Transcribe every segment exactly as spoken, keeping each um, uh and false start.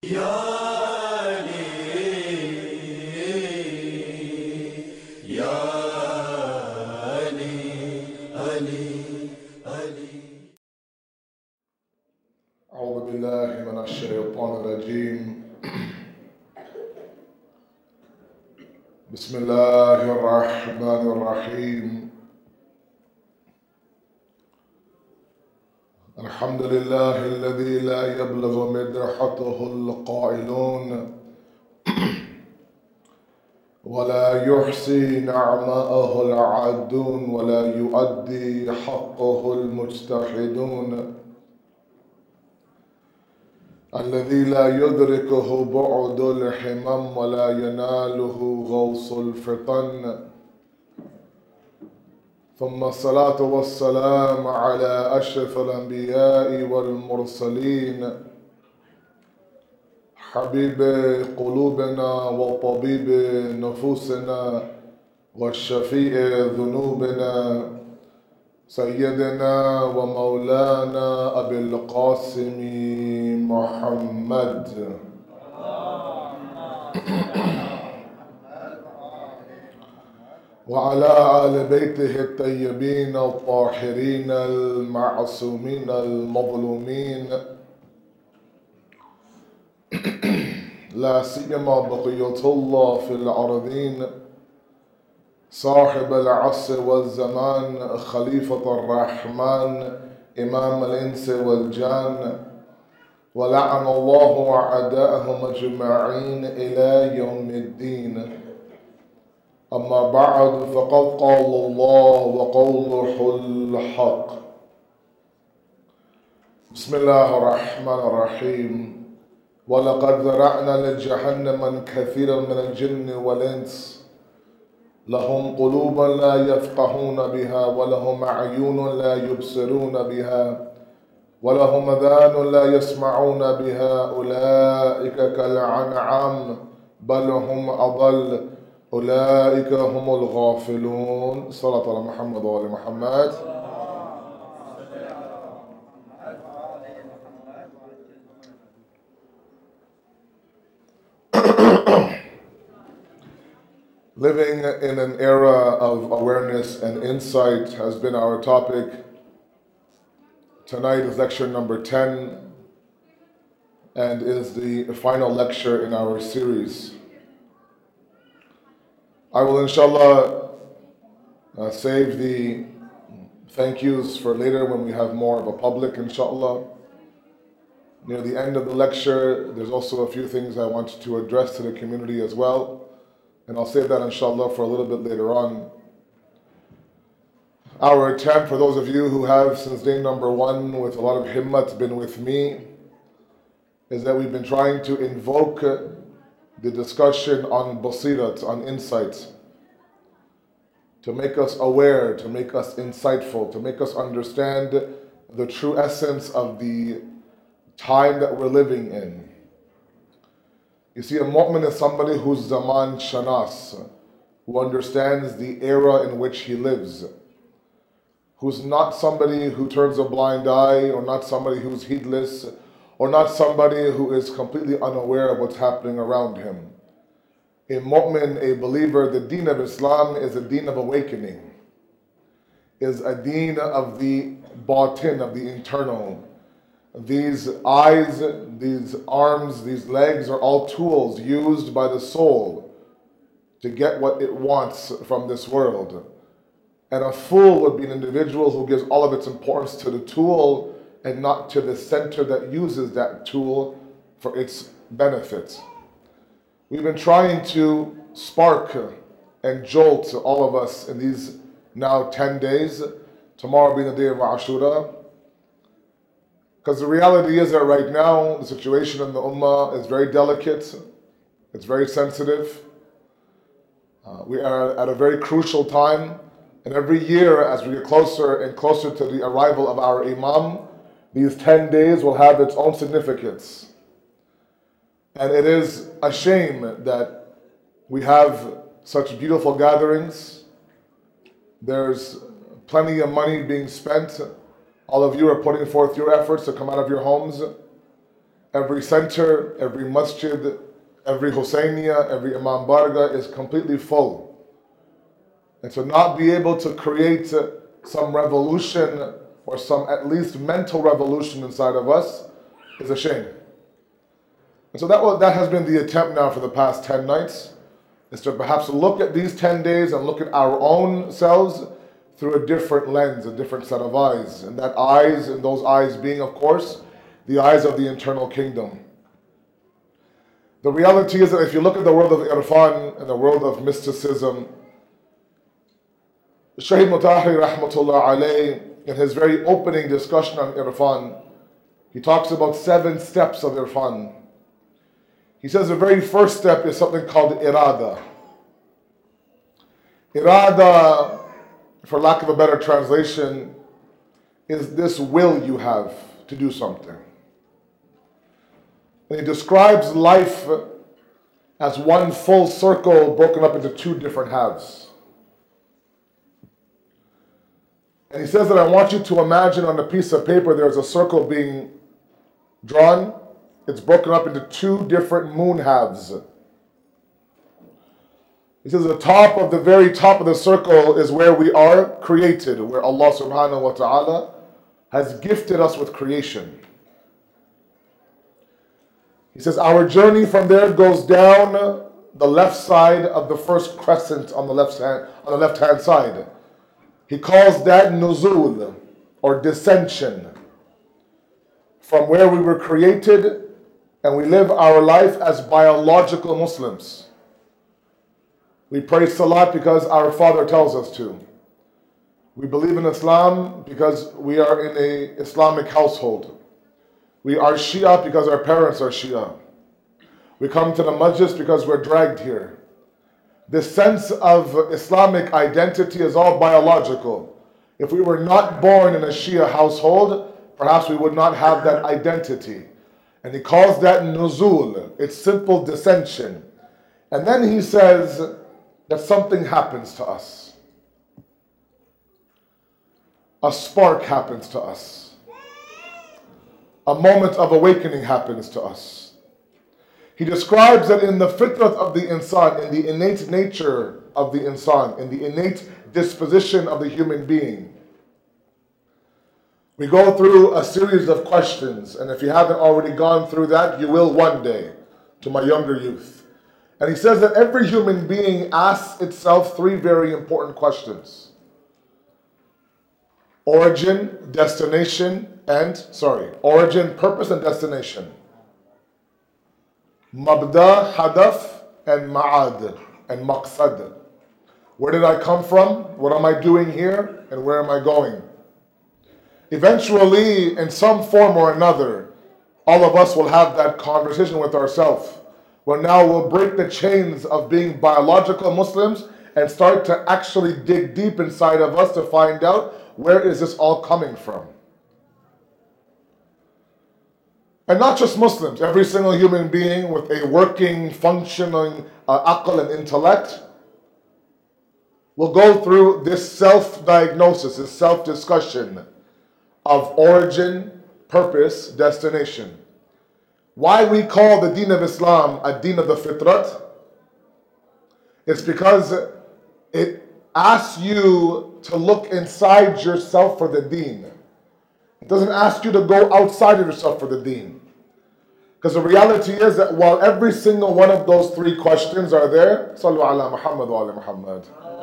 يا علي يا علي علي علي. أعوذ بالله من الشيطان الرجيم. بسم الله الرحمن الرحيم. الحمد لله الذي لا يبلغ مدحته القائلون ولا يحصي نعماءه العادون ولا يؤدي حقه المجتهدون، الذي لا يدركه بعد الحمم ولا يناله غوص الفطن، ثم الصلاة والسلام على أشرف الأنبياء والمرسلين، حبيب قلوبنا وطبيب نفوسنا والشفيع ذنوبنا، سيدنا ومولانا أبي القاسم محمد وعلى آل بيته الطيبين الطاهرين المعصومين المظلومين، لا سيما بقية الله في الأرضين، صاحب العصر والزمان، خليفة الرحمن، إمام الإنس والجان، ولعن الله أعداءهم أجمعين إلى يوم الدين. أما بعد، فقد قال الله وقوله الحق. بسم الله الرحمن الرحيم. ولقد ذرأنا لجهنم كثيرا من الجن والإنس، لهم قلوب لا يفقهون بها ولهم أعين لا يبصرون بها ولهم آذان لا يسمعون بها، أولئك كالأنعام بل هم أضل، أولئك هم الغافلون. صلاة على محمد وآل محمد. Living in an era of awareness and insight has been our topic. Tonight is lecture number ten and is the final lecture in our series. I will inshallah uh, save the thank yous for later when we have more of a public, inshallah. Near the end of the lecture, there's also a few things I want to address to the community as well. And I'll save that inshallah for a little bit later on. Our attempt, for those of you who have since day number one with a lot of himmat been with me, is that we've been trying to invoke the discussion on basirat, on insight, to make us aware, to make us insightful, to make us understand the true essence of the time that we're living in. You see, a mu'min is somebody who's zaman shanas, who understands the era in which he lives, who's not somebody who turns a blind eye, or not somebody who's heedless, or not somebody who is completely unaware of what's happening around him. A mu'min, a believer, the deen of Islam is a deen of awakening, is a deen of the batin, of the internal. These eyes, these arms, these legs are all tools used by the soul to get what it wants from this world. And a fool would be an individual who gives all of its importance to the tool and not to the center that uses that tool for its benefit. We've been trying to spark and jolt all of us in these now ten days, tomorrow being the day of Ashura. Because the reality is that right now, the situation in the Ummah is very delicate, it's very sensitive. Uh, we are at a very crucial time, and every year as we get closer and closer to the arrival of our Imam, these ten days will have its own significance. And it is a shame that we have such beautiful gatherings. There's plenty of money being spent. All of you are putting forth your efforts to come out of your homes every center, every masjid, every Husseiniya, every Imam Barga is completely full. And to not be able to create some revolution or some at least mental revolution inside of us is a shame. And so that, was, that has been the attempt now for the past ten nights, is to perhaps look at these ten days and look at our own selves through a different lens, a different set of eyes. And that eyes, and those eyes being, of course, the eyes of the internal kingdom. The reality is that if you look at the world of irfan and the world of mysticism, Shaykh Mutahhari rahmatullah alayh, in his very opening discussion on irfan, he talks about seven steps of irfan. He says the very first step is something called irada. Irada, for lack of a better translation, is this will you have to do something. And he describes life as one full circle broken up into two different halves. And he says that I want you to imagine on a piece of paper there's a circle being drawn. It's broken up into two different moon halves. He says the top of the very top of the circle is where we are created, where Allah subhanahu wa ta'ala has gifted us with creation. He says our journey from there goes down the left side of the first crescent on the left hand, on the left hand side. He calls that nuzul, or dissension, from where we were created, and we live our life as biological Muslims. We pray salat because our father tells us to. We believe in Islam because we are in an Islamic household. We are Shia because our parents are Shia. We come to the majlis because we're dragged here. This sense of Islamic identity is all biological. If we were not born in a Shia household, perhaps we would not have that identity. And he calls that nuzul. It's simple dissension. And then he says that something happens to us. A spark happens to us. A moment of awakening happens to us. He describes that in the fitrat of the insan, in the innate nature of the insan, in the innate disposition of the human being, we go through a series of questions, and if you haven't already gone through that, you will one day, to my younger youth. And he says that every human being asks itself three very important questions. Origin, destination, and, sorry, origin, purpose, and destination. Mabda, hadaf, and ma'ad, and maqsad. Where did I come from? What am I doing here? And where am I going? Eventually, in some form or another, all of us will have that conversation with ourselves. Well, now we'll break the chains of being biological Muslims and start to actually dig deep inside of us to find out where is this all coming from. And not just Muslims, every single human being with a working, functioning uh, aql and intellect will go through this self-diagnosis, this self-discussion of origin, purpose, destination. Why we call the deen of Islam a deen of the fitrat? It's because it asks you to look inside yourself for the deen. It doesn't ask you to go outside of yourself for the deen. Because the reality is that while every single one of those three questions are there, Sallu ala Muhammad wa ala Muhammad.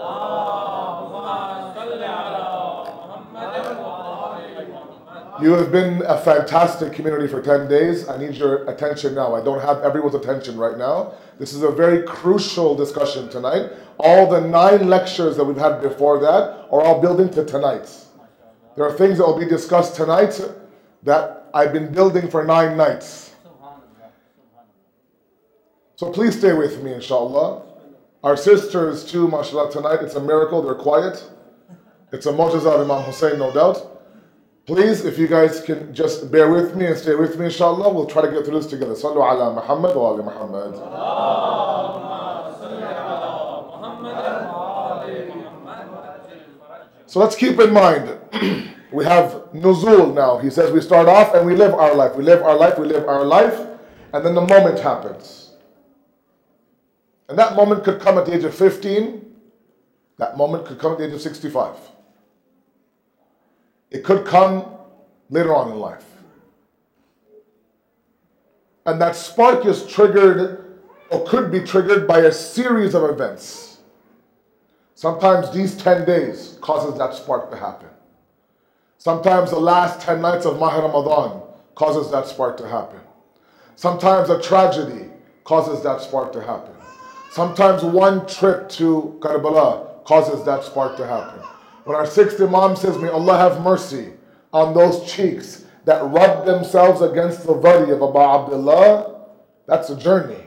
You have been a fantastic community for ten days. I need your attention now. I don't have everyone's attention right now. This is a very crucial discussion tonight. All the nine lectures that we've had before that are all building to tonight's. There are things that will be discussed tonight that I've been building for nine nights. So please stay with me, inshallah. Our sisters too, mashallah, tonight, it's a miracle, they're quiet. It's a mu'jiza of Imam Hussein, no doubt. Please, if you guys can just bear with me and stay with me, inshallah, we'll try to get through this together. Sallu ala Muhammad wa ala Muhammad. So let's keep in mind, we have nuzul now. He says we start off and we live our life. We live our life, we live our life. and then the moment happens. And that moment could come at the age of fifteen. That moment could come at the age of sixty-five. It could come later on in life. And that spark is triggered, or could be triggered, by a series of events. Sometimes these ten days causes that spark to happen. Sometimes the last ten nights of Mahr Ramadan causes that spark to happen. Sometimes a tragedy causes that spark to happen. Sometimes one trip to Karbala causes that spark to happen. When our sixth Imam says, may Allah have mercy on those cheeks that rub themselves against the body of Abu Abdullah, that's a journey.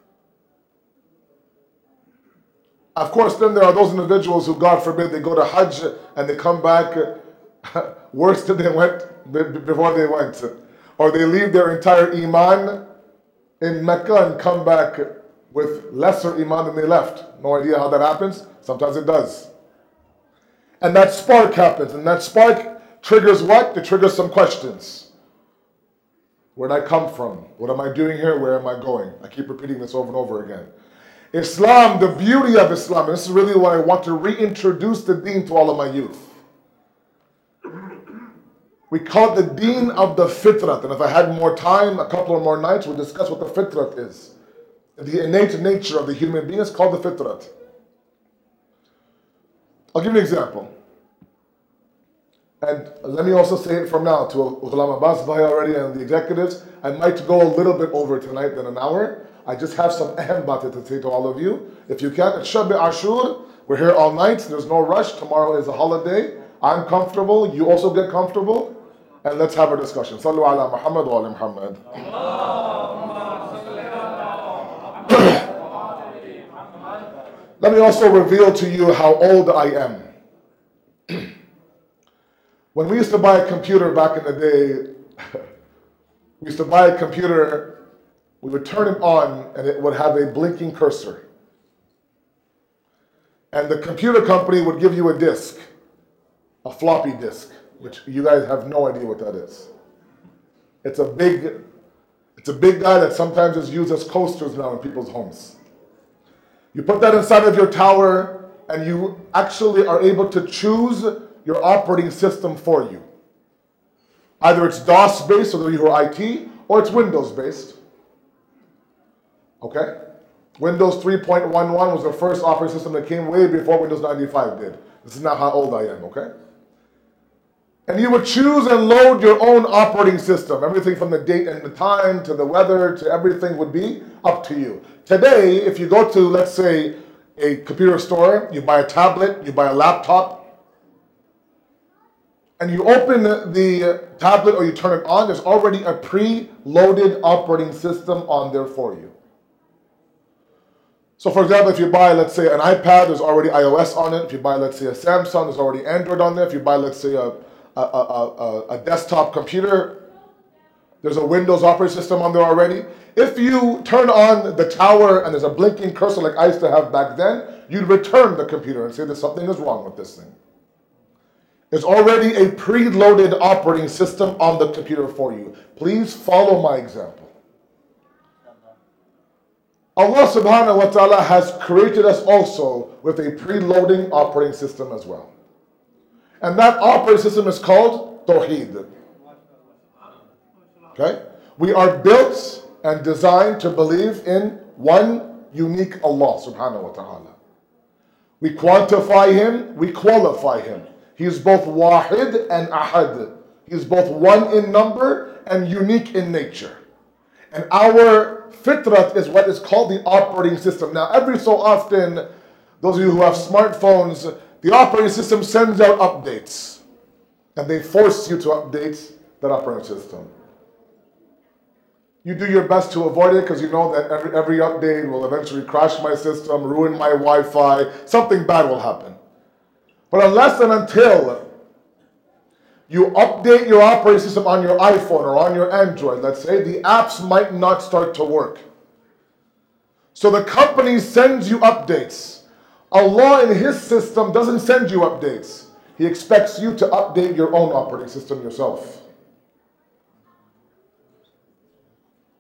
Of course, then there are those individuals who, God forbid, they go to Hajj and they come back worse than they went before they went. Or they leave their entire Iman in Mecca and come back with lesser Iman than they left. No idea how that happens. Sometimes it does. And that spark happens. And that spark triggers what? It triggers some questions. Where did I come from? What am I doing here? Where am I going? I keep repeating this over and over again. Islam, the beauty of Islam, and this is really what I want to reintroduce the deen to all of my youth. We call it the deen of the fitrat. And if I had more time, a couple of more nights, we'll discuss what the fitrat is. The innate nature of the human being is called the fitrat. I'll give you an example. And let me also say it from now to Ghulam Abbas Bhai already and the executives. I might go a little bit over tonight than an hour. I just have some ahem bata to say to all of you. If you can, it's Shab Ashur. We're here all night. There's no rush. Tomorrow is a holiday. I'm comfortable. You also get comfortable. And let's have a discussion. Sallu ala Muhammad wa ala Muhammad. Let me also reveal to you how old I am. When we used to buy a computer back in the day, we used to buy a computer, we would turn it on and it would have a blinking cursor. And the computer company would give you a disk, a floppy disk, which you guys have no idea what that is. It's a big, it's a big guy that sometimes is used as coasters now in people's homes. You put that inside of your tower and you actually are able to choose your operating system for you. Either it's DOS based, so you're I T, or it's Windows based. Okay? Windows three point eleven was the first operating system that came way before Windows ninety-five did. This is not how old I am, okay? And you would choose and load your own operating system. Everything from the date and the time to the weather to everything would be up to you. Today, if you go to, let's say, a computer store, you buy a tablet, you buy a laptop, and you open the tablet or you turn it on, there's already a pre-loaded operating system on there for you. So for example, if you buy, let's say, an iPad, there's already iOS on it. If you buy, let's say, a Samsung, there's already Android on there. If you buy, let's say, a, a, a, a, a desktop computer, there's a Windows operating system on there already. If you turn on the tower and there's a blinking cursor like I used to have back then, you'd return the computer and say that something is wrong with this thing. There's already a preloaded operating system on the computer for you. Please follow my example. Allah subhanahu wa ta'ala has created us also with a preloading operating system as well. And that operating system is called Tawheed. Okay? We are built and designed to believe in one unique Allah subhanahu wa ta'ala. We quantify Him, we qualify Him. He is both Wahid and Ahad. He is both one in number and unique in nature. And our fitrat is what is called the operating system. Now, every so often, those of you who have smartphones, the operating system sends out updates. And they force you to update that operating system. You do your best to avoid it because you know that every, every update will eventually crash my system, ruin my Wi-Fi, something bad will happen. But unless and until you update your operating system on your iPhone or on your Android, let's say, the apps might not start to work. So the company sends you updates. Allah in His system doesn't send you updates. He expects you to update your own operating system yourself.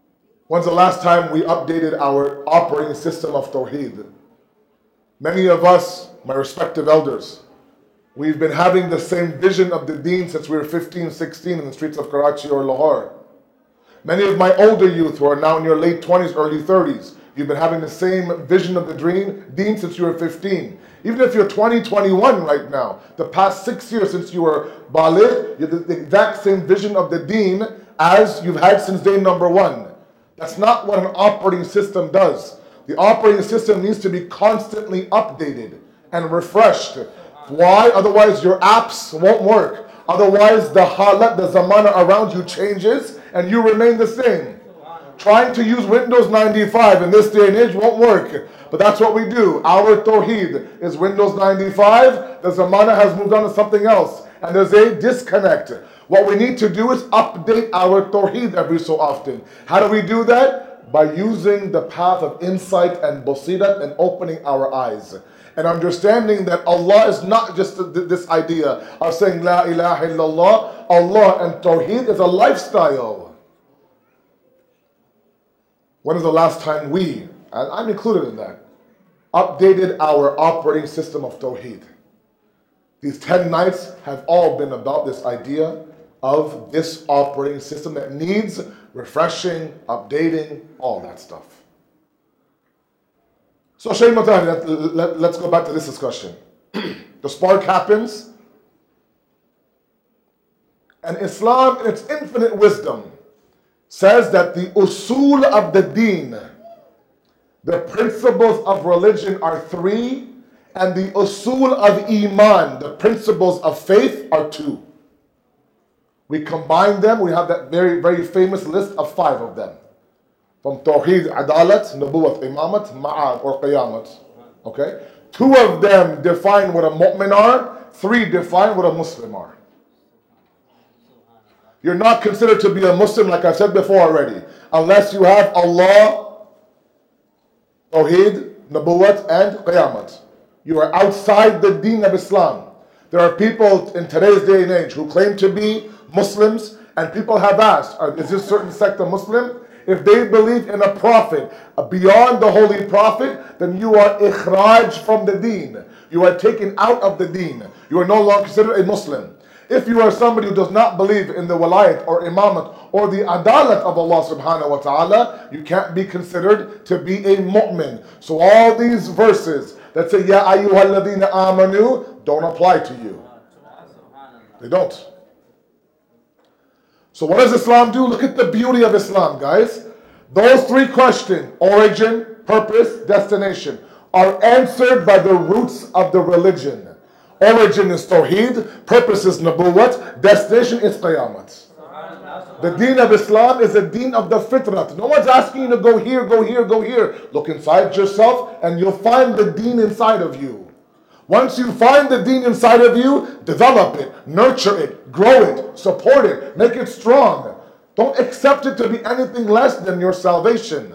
When's the last time we updated our operating system of Tawheed? Many of us, my respective elders, we've been having the same vision of the deen since we were fifteen, sixteen in the streets of Karachi or Lahore. Many of my older youth who are now in your late twenties, early thirties, you've been having the same vision of the dream, deen since you were fifteen. Even if you're twenty, twenty-one right now, the past six years since you were baligh, you have the exact same vision of the deen as you've had since day number one. That's not what an operating system does. The operating system needs to be constantly updated and refreshed. Why? Otherwise your apps won't work. Otherwise the halat, the zamana around you changes and you remain the same. Trying to use Windows ninety-five in this day and age won't work. But that's what we do. Our Tawheed is Windows ninety-five. The zamana has moved on to something else. And there's a disconnect. What we need to do is update our Tawheed every so often. How do we do that? By using the path of insight and basirat and opening our eyes. And understanding that Allah is not just this idea of saying La ilaha illallah. Allah and Tawheed is a lifestyle. When is the last time we, and I'm included in that, updated our operating system of Tawheed? These ten nights have all been about this idea of this operating system that needs refreshing, updating, all that stuff. So, Shaykh Matari, let, let, let's go back to this discussion. The spark happens, and Islam, in its infinite wisdom, says that the usul of the deen, the principles of religion are three, and the usul of iman, the principles of faith, are two. We combine them, we have that very, very famous list of five of them. From Tawheed, Adalat, Nubuwat, Imamat, Ma'ad, or Qiyamat. Okay? Two of them define what a mu'min are, three define what a Muslim are. You're not considered to be a Muslim, like I said before already, unless you have Allah, Tawheed, Nubuwat, and Qiyamat. You are outside the deen of Islam. There are people in today's day and age who claim to be Muslims, and people have asked, is this certain sect a Muslim? If they believe in a prophet beyond the holy prophet, then you are ikhraj from the deen. You are taken out of the deen. You are no longer considered a Muslim. If you are somebody who does not believe in the walayat or imamat or the adalat of Allah subhanahu wa ta'ala, you can't be considered to be a mu'min. So all these verses that say, Ya ayyuhalladhina amanu, don't apply to you. They don't. So what does Islam do? Look at the beauty of Islam, guys. Those three questions, origin, purpose, destination, are answered by the roots of the religion. Origin is Tawheed, purpose is Nubuwat, destination is Qiyamat. The deen of Islam is a deen of the fitrat. No one's asking you to go here, go here, go here. Look inside yourself and you'll find the deen inside of you. Once you find the deen inside of you, develop it, nurture it, grow it, support it, make it strong. Don't accept it to be anything less than your salvation.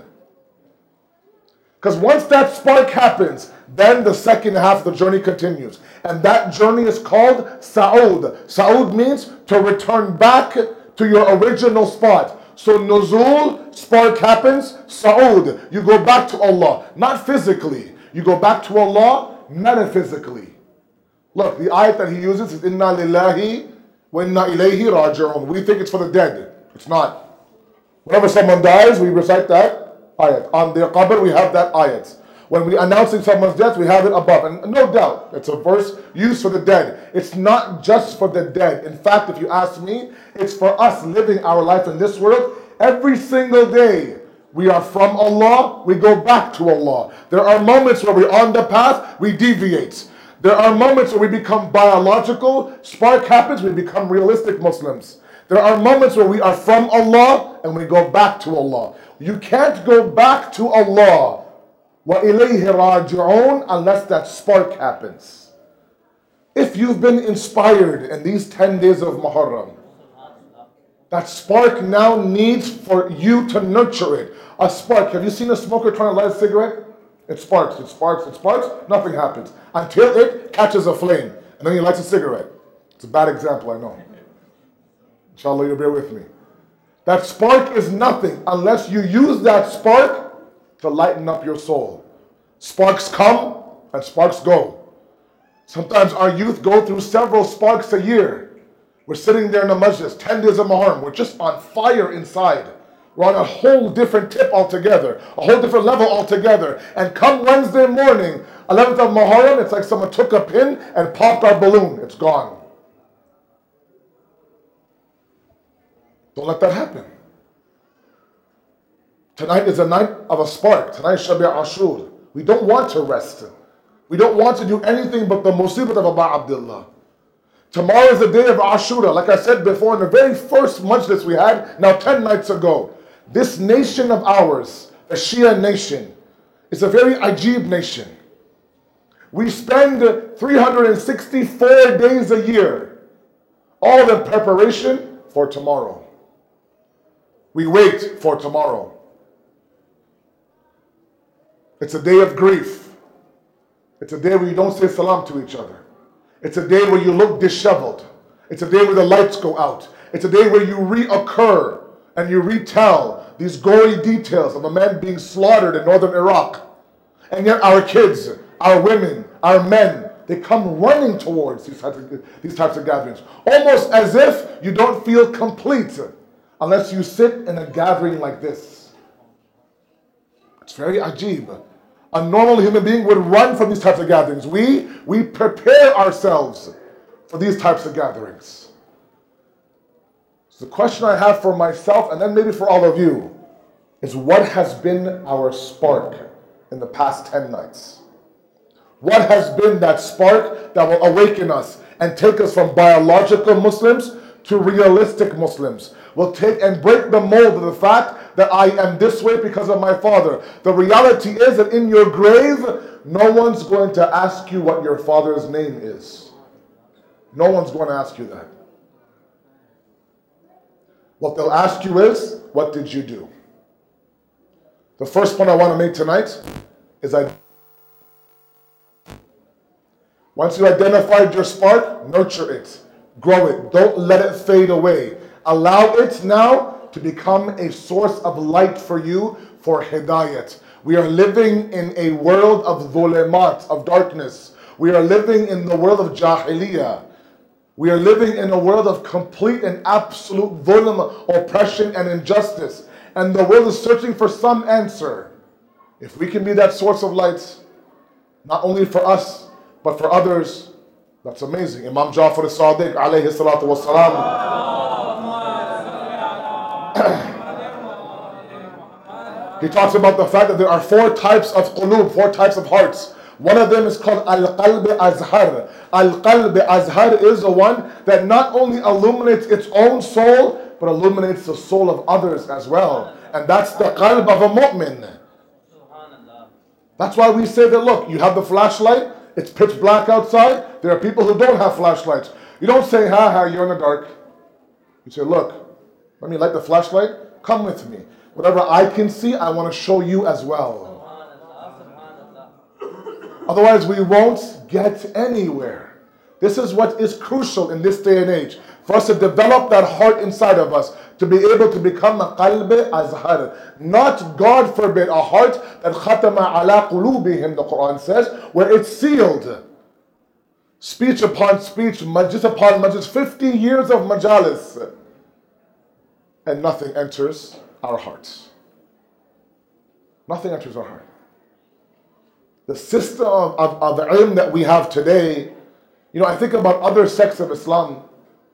Because once that spark happens, then the second half of the journey continues. And that journey is called Sa'ud. Sa'ud means to return back to your original spot. So Nuzul, spark happens, Sa'ud, you go back to Allah. Not physically, you go back to Allah metaphysically. Look, the ayat that he uses is Inna lillahi wa inna ilayhi raji'un. We think it's for the dead. It's not. Whenever someone dies, we recite that ayat. On their qabr, we have that ayat. When we announcing someone's death, we have it above. And no doubt, it's a verse used for the dead. It's not just for the dead. In fact, if you ask me, it's for us living our life in this world. Every single day, we are from Allah, we go back to Allah. There are moments where we're on the path, we deviate. There are moments where we become biological, spark happens, we become realistic Muslims. There are moments where we are from Allah and we go back to Allah. You can't go back to Allah wa ilayhi raji'un unless that spark happens. If you've been inspired in these ten days of Muharram, that spark now needs for you to nurture it. A spark. Have you seen a smoker trying to light a cigarette? It sparks, it sparks, it sparks. Nothing happens until it catches a flame. And then he lights a cigarette. It's a bad example, I know. Inshallah, you'll bear with me. That spark is nothing unless you use that spark to lighten up your soul. Sparks come and sparks go. Sometimes our youth go through several sparks a year. We're sitting there in the majlis, ten days of Muharram. We're just on fire inside. We're on a whole different tip altogether, a whole different level altogether. And come Wednesday morning, eleventh of Muharram, it's like someone took a pin and popped our balloon. It's gone. Don't let that happen. Tonight is a night of a spark. Tonight is Shabi Ashur. We don't want to rest. We don't want to do anything but the musibat of Aba Abdullah. Tomorrow is the day of Ashura. Like I said before, in the very first majlis we had, now ten nights ago, this nation of ours, the Shia nation, is a very ajib nation. We spend three hundred sixty-four days a year, all in preparation for tomorrow. We wait for tomorrow. It's a day of grief. It's a day where you don't say salam to each other. It's a day where you look disheveled. It's a day where the lights go out. It's a day where you reoccur and you retell these gory details of a man being slaughtered in northern Iraq. And yet our kids, our women, our men, they come running towards these types of, these types of gatherings. Almost as if you don't feel complete unless you sit in a gathering like this. It's very ajib. A normal human being would run from these types of gatherings. We, we prepare ourselves for these types of gatherings. So the question I have for myself, and then maybe for all of you, is what has been our spark in the past ten nights? What has been that spark that will awaken us and take us from biological Muslims to realistic Muslims? Will take and break the mold of the fact that I am this way because of my father. The reality is that in your grave, no one's going to ask you what your father's name is. No one's going to ask you that. What they'll ask you is, what did you do? The first point I want to make tonight is I. Once you identified your spark, nurture it, grow it. Don't let it fade away. Allow it now to become a source of light for you for hidayat. We are living in a world of dhulimat, of darkness. We are living in the world of jahiliyyah. We are living in a world of complete and absolute dhulm, oppression and injustice. And the world is searching for some answer. If we can be that source of light, not only for us, but for others, that's amazing. Imam Ja'far as-Sadiq, alayhi salatu wassalam, he talks about the fact that there are four types of qulub, four types of hearts. One of them is called Al-Qalb Azhar. Al-Qalb Azhar is the one that not only illuminates its own soul, but illuminates the soul of others as well. And that's the qalb of a mu'min. That's why we say that, look, you have the flashlight, it's pitch black outside, there are people who don't have flashlights. You don't say, ha ha, you're in the dark. You say, look, let me light the flashlight, come with me. Whatever I can see, I want to show you as well. Otherwise, we won't get anywhere. This is what is crucial in this day and age. For us to develop that heart inside of us, to be able to become a qalb azhar. Not, God forbid, a heart that khatama ala qulubihim, the Quran says, where it's sealed. Speech upon speech, majlis upon majlis, fifty years of majalis. And nothing enters our hearts. Nothing enters our heart. The system of, of, of the ilm that we have today, you know, I think about other sects of Islam,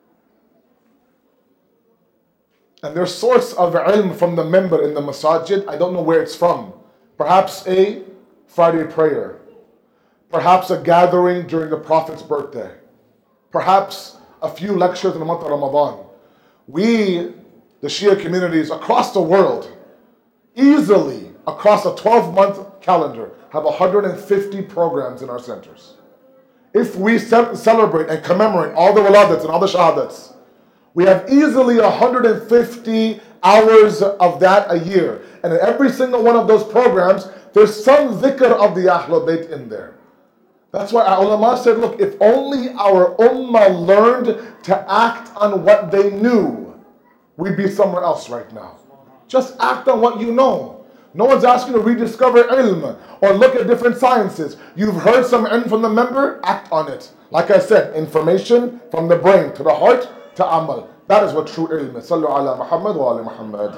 and their source of ilm from the member in the masajid, I don't know where it's from. Perhaps a Friday prayer. Perhaps a gathering during the Prophet's birthday. Perhaps a few lectures in the month of Ramadan. We, the Shia communities across the world, easily across a twelve-month calendar, have one hundred fifty programs in our centers. If we ce- celebrate and commemorate all the waladats and all the shahadats, we have easily one hundred fifty hours of that a year. And in every single one of those programs, there's some dhikr of the Ahlul Bayt in there. That's why our ulama said, look, if only our ummah learned to act on what they knew, we'd be somewhere else right now. Just act on what you know. No one's asking you to rediscover ilm or look at different sciences. You've heard some ilm from the member, act on it. Like I said, information from the brain to the heart to amal. That is what true ilm is. Sallu ala Muhammad wa ala Muhammad.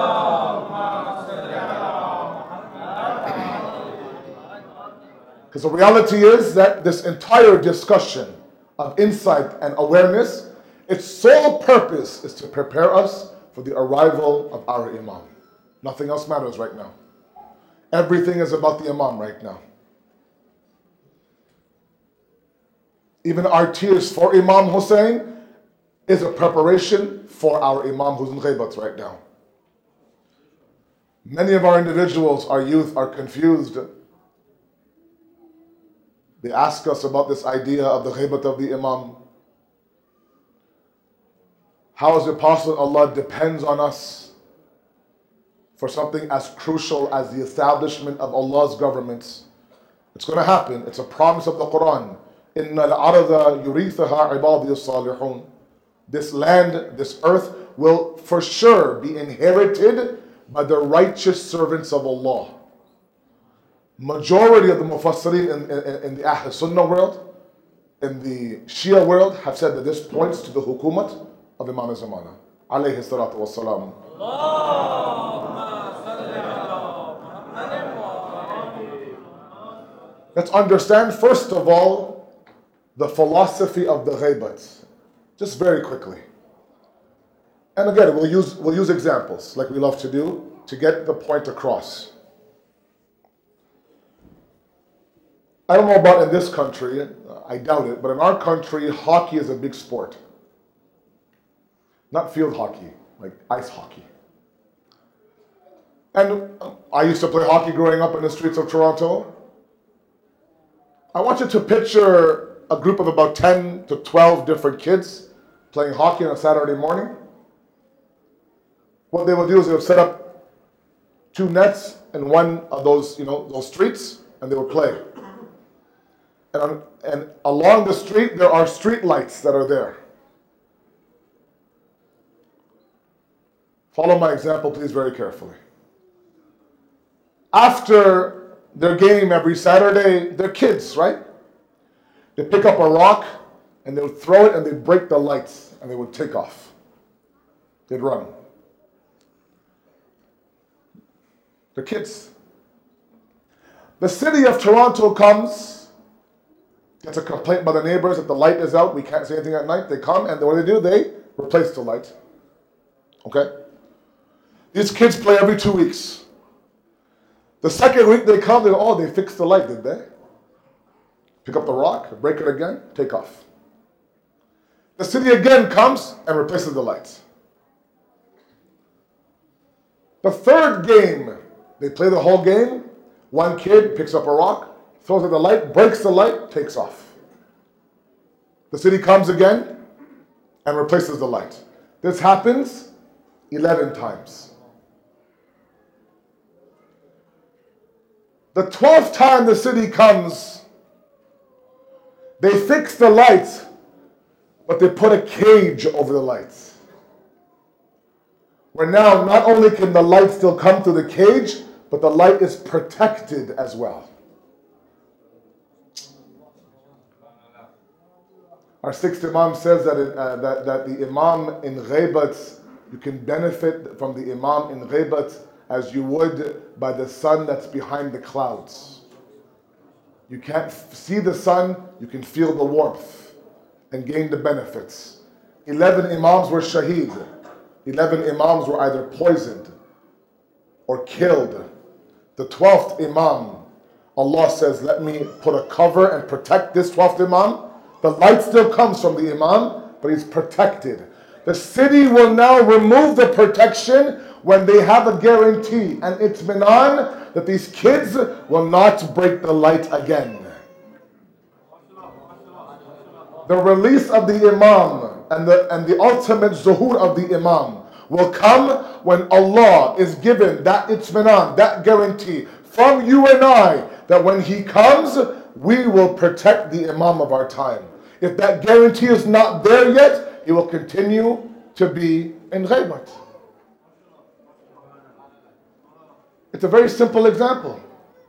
Because the reality is that this entire discussion of insight and awareness, its sole purpose is to prepare us for the arrival of our Imam. Nothing else matters right now. Everything is about the Imam right now. Even our tears for Imam Hussein is a preparation for our Imam who's in Ghaibat right now. Many of our individuals, our youth, are confused. They ask us about this idea of the Ghaibat of the Imam. How is it possible Allah depends on us for something as crucial as the establishment of Allah's governments? It's going to happen. It's a promise of the Quran. إِنَّ الْأَرْضَ يُرِيثُهَا عِبَادِيَ الصَّالِحُونَ. This land, this earth will for sure be inherited by the righteous servants of Allah. Majority of the Mufassirin in, in, in the Ahl Sunnah world, in the Shia world, have said that this points to the hukumat of Imam Zamana, alayhi salatu wassalam. Let's understand, first of all, the philosophy of the Ghaibat, just very quickly. And again, we'll use, we'll use examples, like we love to do, to get the point across. I don't know about in this country, I doubt it, but in our country, hockey is a big sport. Not field hockey, like ice hockey. And I used to play hockey growing up in the streets of Toronto. I want you to picture a group of about ten to twelve different kids playing hockey on a Saturday morning. What they will do is they will set up two nets in one of those, you know, those streets, and they will play. And, and along the street, there are street lights that are there. Follow my example, please, very carefully. After their game every Saturday, they're kids, right? They pick up a rock, and they would throw it, and they'd break the lights, and they would take off. They'd run. They're kids. The city of Toronto comes, gets a complaint by the neighbors that the light is out, we can't see anything at night. They come, and what do they do? They replace the light. Okay? These kids play every two weeks. The second week they come, they go, oh, they fixed the light, did they? Pick up the rock, break it again, take off. The city again comes and replaces the lights. The third game, they play the whole game. One kid picks up a rock, throws at the light, breaks the light, takes off. The city comes again and replaces the light. This happens eleven times. The twelfth time the city comes, they fix the lights, but they put a cage over the lights. Where now not only can the light still come through the cage, but the light is protected as well. Our sixth Imam says that, it, uh, that, that the Imam in Ghaibat, you can benefit from the Imam in Ghaibat as you would by the sun that's behind the clouds. You can't f- see the sun, you can feel the warmth and gain the benefits. Eleven Imams were shaheed. Eleven Imams were either poisoned or killed. The twelfth Imam, Allah says, let me put a cover and protect this twelfth Imam. The light still comes from the Imam, but he's protected. The city will now remove the protection when they have a guarantee and itminan that these kids will not break the light again. The release of the Imam and the, and the ultimate zuhur of the Imam will come when Allah is given that itminan, that guarantee from you and I, that when He comes, we will protect the Imam of our time. If that guarantee is not there yet, it will continue to be in ghaybat. It's a very simple example.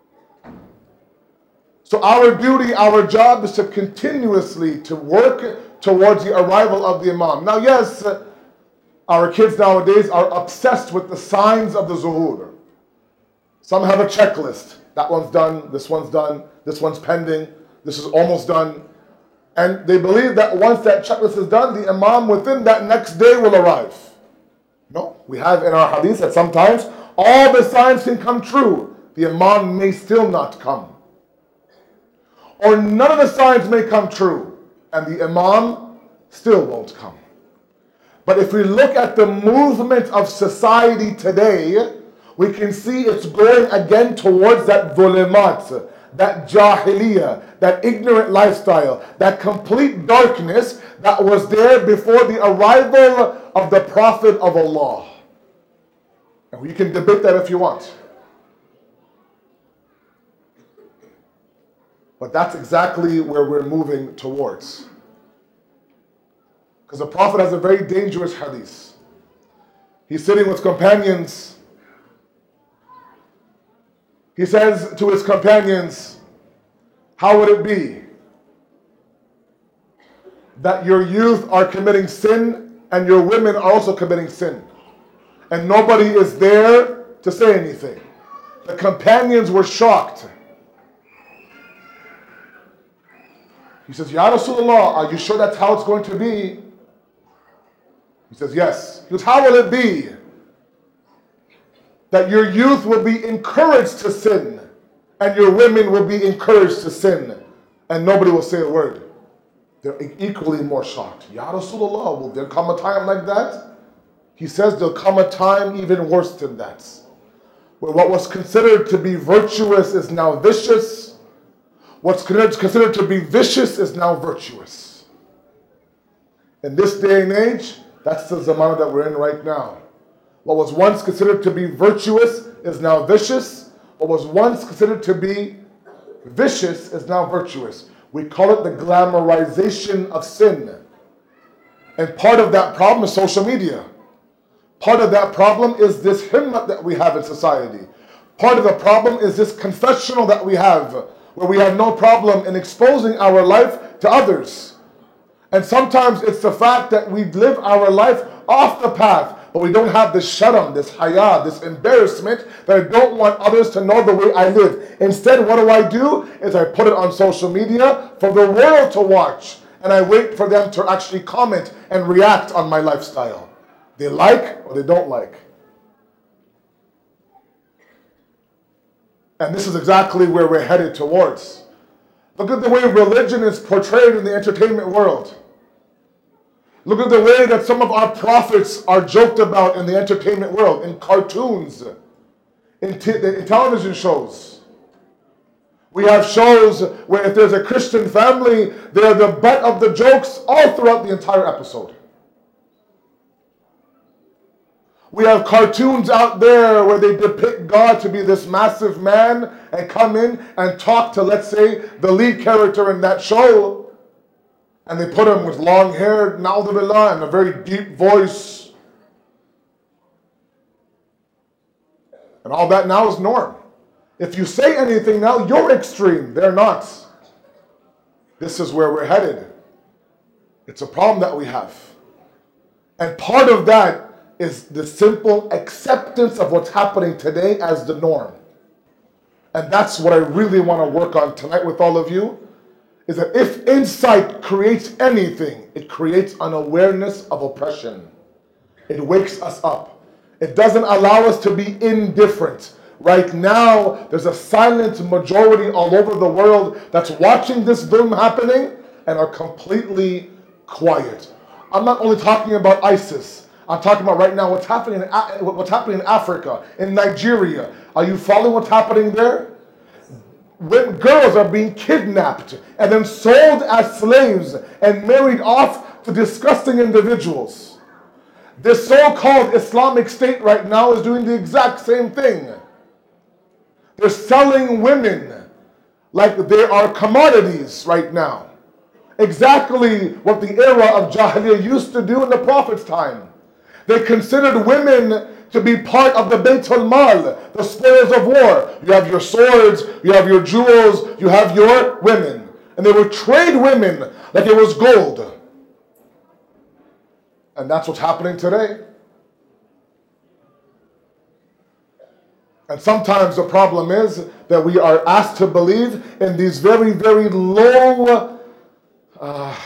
So our duty, our job is to continuously to work towards the arrival of the Imam. Now yes, our kids nowadays are obsessed with the signs of the zuhur. Some have a checklist. That one's done, this one's done, this one's pending, this is almost done. And they believe that once that checklist is done, the Imam within that next day will arrive. No, we have in our hadith that sometimes all the signs can come true. The Imam may still not come. Or none of the signs may come true, and the Imam still won't come. But if we look at the movement of society today, we can see it's going again towards that dhulumat, that jahiliyyah, that ignorant lifestyle, that complete darkness that was there before the arrival of the Prophet of Allah. And you can debate that if you want. But that's exactly where we're moving towards. Because the Prophet has a very dangerous hadith. He's sitting with companions. He says to his companions, how would it be that your youth are committing sin and your women are also committing sin, and nobody is there to say anything? The companions were shocked. He says, Ya Rasulullah, are you sure that's how it's going to be? He says, yes. He goes, how will it be that your youth will be encouraged to sin and your women will be encouraged to sin and nobody will say a word? They're equally more shocked. Ya Rasulullah, will there come a time like that? He says there'll come a time even worse than that, where what was considered to be virtuous is now vicious. What's considered to be vicious is now virtuous. In this day and age, that's the zamana that we're in right now. What was once considered to be virtuous is now vicious. What was once considered to be vicious is now virtuous. We call it the glamorization of sin. And part of that problem is social media. Part of that problem is this himmah that we have in society. Part of the problem is this confessional that we have, where we have no problem in exposing our life to others. And sometimes it's the fact that we live our life off the path, but we don't have this sharam, this haya, this embarrassment that I don't want others to know the way I live. Instead, what do I do? Is I put it on social media for the world to watch, and I wait for them to actually comment and react on my lifestyle. They like or they don't like. And this is exactly where we're headed towards. Look at the way religion is portrayed in the entertainment world. Look at the way that some of our prophets are joked about in the entertainment world, in cartoons, in, t- in television shows. We have shows where if there's a Christian family, they're the butt of the jokes all throughout the entire episode. We have cartoons out there where they depict God to be this massive man and come in and talk to, let's say, the lead character in that show. And they put him with long hair, na'udhu billah, and a very deep voice. And all that now is norm. If you say anything now, you're extreme. They're not. This is where we're headed. It's a problem that we have. And part of that is the simple acceptance of what's happening today as the norm. And that's what I really want to work on tonight with all of you, is that if insight creates anything, it creates an awareness of oppression. It wakes us up. It doesn't allow us to be indifferent. Right now, there's a silent majority all over the world that's watching this boom happening and are completely quiet. I'm not only talking about ISIS. I'm talking about right now what's happening in, what's happening in Africa, in Nigeria. Are you following what's happening there? When girls are being kidnapped and then sold as slaves and married off to disgusting individuals. This so-called Islamic State right now is doing the exact same thing. They're selling women like they are commodities right now. Exactly what the era of Jahiliyyah used to do in the Prophet's time. They considered women to be part of the Beit al-Mal, the spoils of war. You have your swords, you have your jewels, you have your women. And they would trade women like it was gold. And that's what's happening today. And sometimes the problem is that we are asked to believe in these very, very low, uh,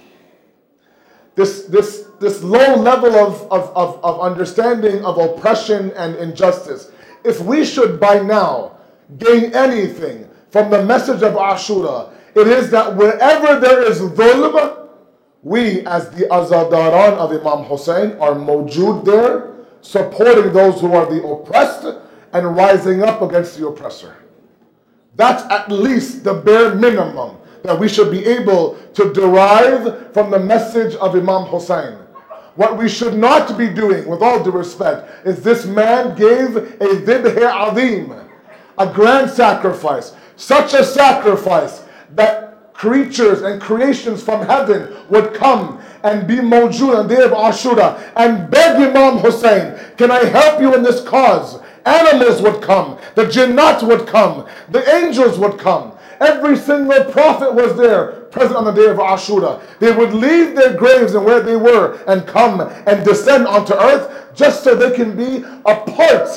this, this, this low level of, of, of, of understanding of oppression and injustice. If we should by now gain anything from the message of Ashura, it is that wherever there is dhulm, we as the Azadaran of Imam Hussein are mawjood there, supporting those who are the oppressed and rising up against the oppressor. That's at least the bare minimum that we should be able to derive from the message of Imam Hussein. What we should not be doing, with all due respect, is this man gave a dhibh azim, a grand sacrifice, such a sacrifice that creatures and creations from heaven would come and be mawjood on the day of Ashura and beg Imam Hussein, can I help you in this cause? Animals would come, the jinnat would come, the angels would come. Every single prophet was there, present on the day of Ashura. They would leave their graves and where they were and come and descend onto earth just so they can be a part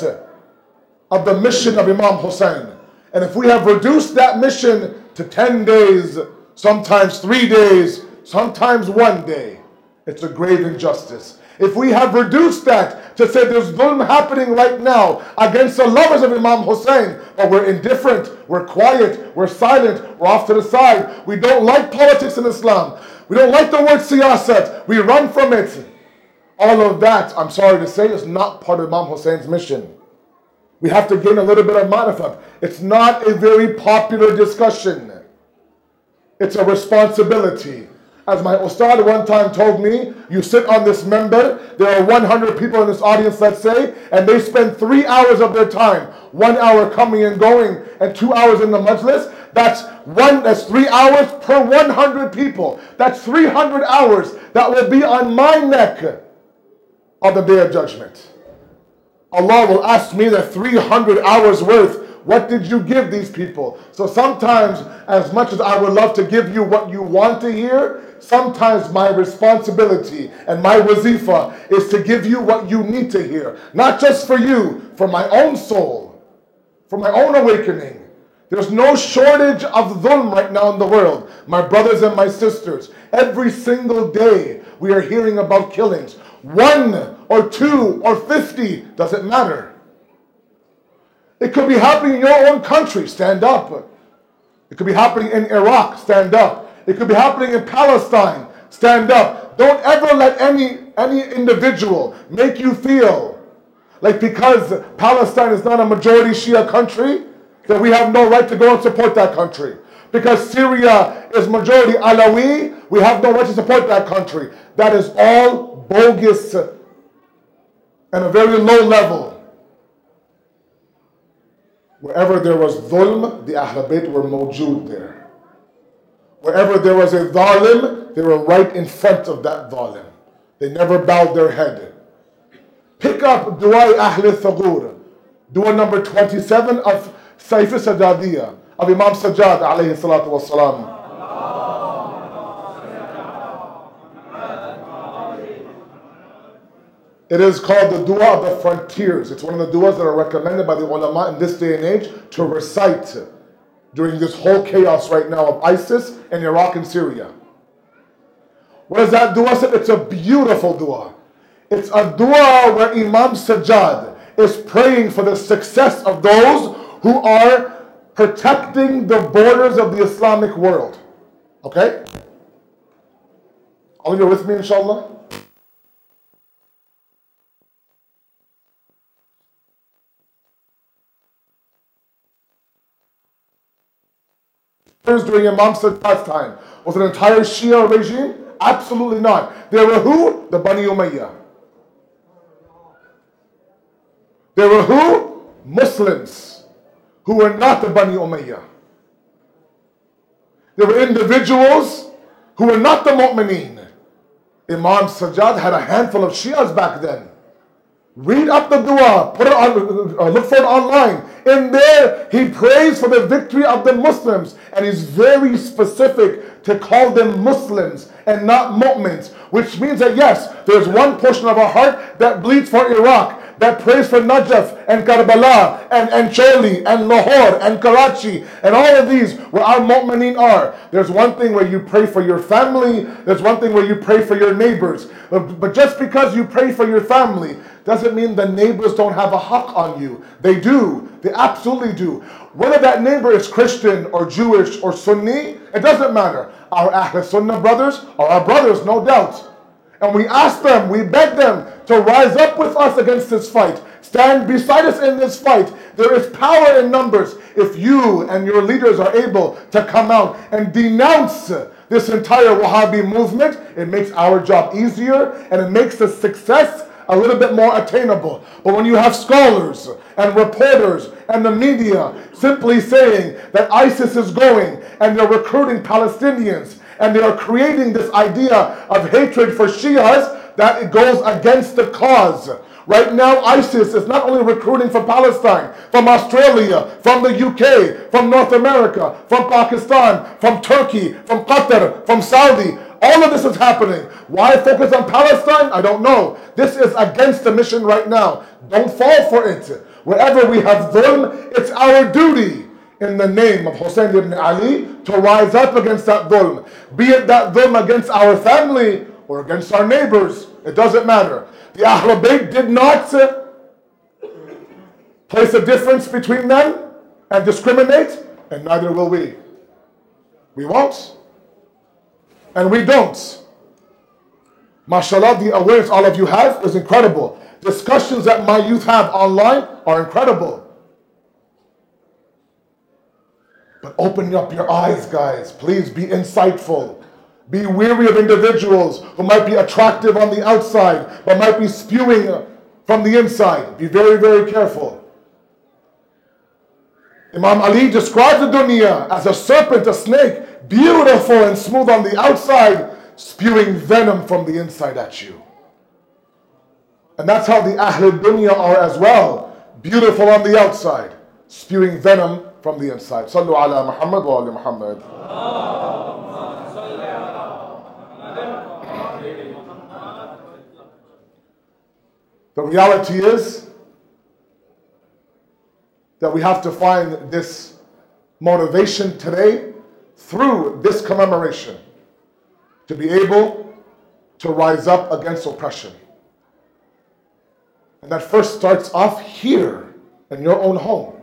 of the mission of Imam Hussein. And if we have reduced that mission to ten days, sometimes three days, sometimes one day, it's a grave injustice. If we have reduced that to say there's dhulm happening right now against the lovers of Imam Hussein, but we're indifferent, we're quiet, we're silent, we're off to the side, we don't like politics in Islam, we don't like the word siyasat, we run from it. All of that, I'm sorry to say, is not part of Imam Hussein's mission. We have to gain a little bit of ma'rifah. It's not a very popular discussion. It's a responsibility. As my ustad one time told me, you sit on this member, there are one hundred people in this audience, let's say, and they spend three hours of their time, one hour coming and going, and two hours in the majlis. That's one, that's three hours per one hundred people. That's three hundred hours that will be on my neck on the day of judgment. Allah will ask me that three hundred hours worth, what did you give these people? So sometimes, as much as I would love to give you what you want to hear, sometimes my responsibility and my wazifa is to give you what you need to hear. Not just for you, for my own soul, for my own awakening. There's no shortage of dhulm right now in the world. My brothers and my sisters, every single day we are hearing about killings. One or two or fifty, doesn't matter. It could be happening in your own country, stand up. It could be happening in Iraq, stand up. It could be happening in Palestine, stand up. Don't ever let any, any individual make you feel like because Palestine is not a majority Shia country, that we have no right to go and support that country. Because Syria is majority Alawi, we have no right to support that country. That is all bogus and a very low level. Wherever there was dhulm, the Ahl Bayt were mawjood there. Wherever there was a dhalim, they were right in front of that dhalim. They never bowed their head. Pick up Dua Ahl Thaghur, Dua number twenty-seven of Sayf Sajadiyah, of Imam Sajjad alayhi salatu wassalam. It is called the Dua of the Frontiers. It's one of the duas that are recommended by the ulama in this day and age to recite during this whole chaos right now of ISIS in Iraq and Syria. What does that dua say? It's a beautiful dua. It's a dua where Imam Sajjad is praying for the success of those who are protecting the borders of the Islamic world. Okay? All of you are with me, inshallah? During Imam Sajjad's time, was an entire Shia regime? Absolutely not. They were who? The Bani Umayyah. They were who? Muslims who were not the Bani Umayyah. They were individuals who were not the Mu'mineen. Imam Sajjad had a handful of Shias back then. Read up the dua, put it on, uh, look for it online. In there, he prays for the victory of the Muslims, and he's very specific to call them Muslims and not mu'mins, which means that yes, there's one portion of our heart that bleeds for Iraq, that prays for Najaf and Karbala and, and Choli and Lahore and Karachi and all of these where our mu'mineen are. There's one thing where you pray for your family, there's one thing where you pray for your neighbors. But, but just because you pray for your family doesn't mean the neighbors don't have a haqq on you. They do. They absolutely do. Whether that neighbor is Christian or Jewish or Sunni, it doesn't matter. Our Ahl Sunnah brothers are our brothers, no doubt. And we ask them, we beg them to rise up with us against this fight. Stand beside us in this fight. There is power in numbers. If you and your leaders are able to come out and denounce this entire Wahhabi movement, it makes our job easier and it makes the success a little bit more attainable. But when you have scholars and reporters and the media simply saying that ISIS is going and they're recruiting Palestinians and they are creating this idea of hatred for Shias, that it goes against the cause. Right now, ISIS is not only recruiting from Palestine, from Australia, from the U K, from North America, from Pakistan, from Turkey, from Qatar, from Saudi. All of this is happening. Why focus on Palestine? I don't know. This is against the mission right now. Don't fall for it. Wherever we have dhulm, it's our duty in the name of Hussein ibn Ali to rise up against that dhulm. Be it that dhulm against our family or against our neighbors. It doesn't matter. The Ahlul Bayt did not place a difference between them and discriminate, and neither will we. We won't. And we don't. MashaAllah, the awareness all of you have is incredible. Discussions that my youth have online are incredible. But open up your eyes, guys. Please be insightful. Be weary of individuals who might be attractive on the outside, but might be spewing from the inside. Be very, very careful. Imam Ali describes the dunya as a serpent, a snake, beautiful and smooth on the outside, spewing venom from the inside at you. And that's how the Ahl dunya are as well. Beautiful on the outside, spewing venom from the inside. Sallu ala Muhammad wa ali Muhammad. The reality is that we have to find this motivation today through this commemoration to be able to rise up against oppression. And that first starts off here in your own home.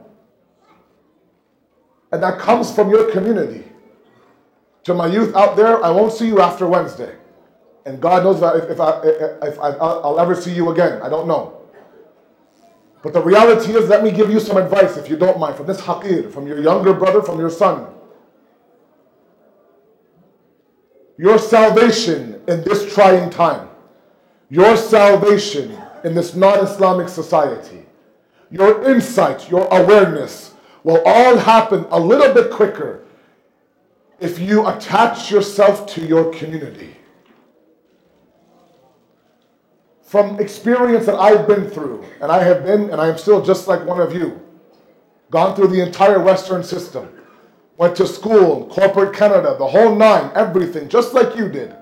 And that comes from your community. To my youth out there, I won't see you after Wednesday. And God knows that if, if, I, if I, I'll ever see you again. I don't know. But the reality is, let me give you some advice, if you don't mind, from this haqir, from your younger brother, from your son. Your salvation in this trying time, your salvation in this non-Islamic society, your insight, your awareness will all happen a little bit quicker if you attach yourself to your community. From experience that I've been through, and I have been, and I am still just like one of you, gone through the entire Western system, went to school, corporate Canada, the whole nine, everything, just like you did.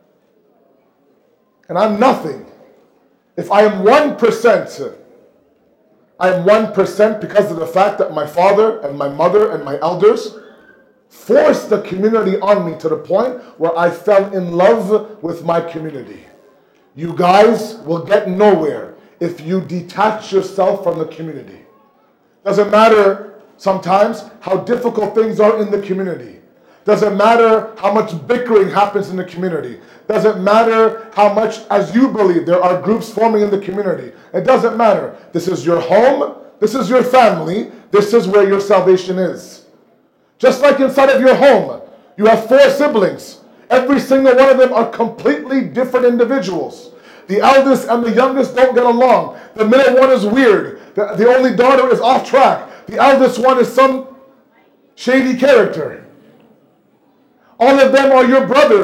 And I'm nothing. If I am one percent, I am one percent because of the fact that my father and my mother and my elders forced the community on me to the point where I fell in love with my community. You guys will get nowhere if you detach yourself from the community. Doesn't matter sometimes how difficult things are in the community. Doesn't matter how much bickering happens in the community. Doesn't matter how much, as you believe, there are groups forming in the community. It doesn't matter. This is your home. This is your family. This is where your salvation is. Just like inside of your home, you have four siblings. Every single one of them are completely different individuals. The eldest and the youngest don't get along. The middle one is weird. The, the only daughter is off track. The eldest one is some shady character. All of them are your brothers.